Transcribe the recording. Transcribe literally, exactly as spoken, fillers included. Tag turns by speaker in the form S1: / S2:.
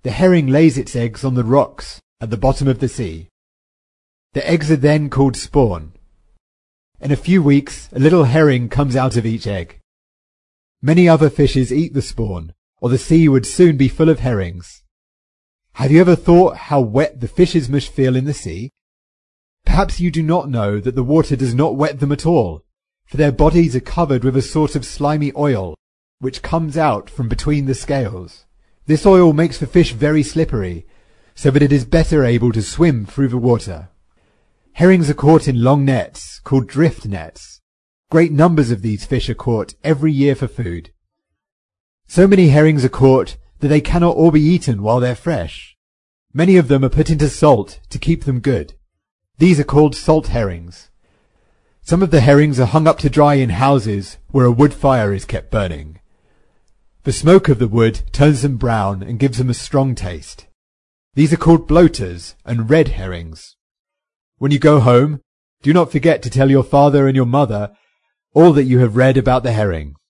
S1: The herring lays its eggs on the rocks at the bottom of the sea. The eggs are then called spawn. In a few weeks, a little herring comes out of each egg. Many other fishes eat the spawn, or the sea would soon be full of herrings. Have you ever thought how wet the fishes must feel in the sea? Perhaps you do not know that the water does not wet them at all, for their bodies are covered with a sort of slimy oil, which comes out from between the scales. This oil makes the fish very slippery, so that it is better able to swim through the water. Herrings are caught in long nets, called drift nets. Great numbers of these fish are caught every year for food. So many herrings are caught that they cannot all be eaten while they're fresh. Many of them are put into salt to keep them good. These are called salt herrings. Some of the herrings are hung up to dry in houses where a wood fire is kept burning. The smoke of the wood turns them brown and gives them a strong taste. These are called bloaters and red herrings. When you go home, do not forget to tell your father and your mother all that you have read about the herring.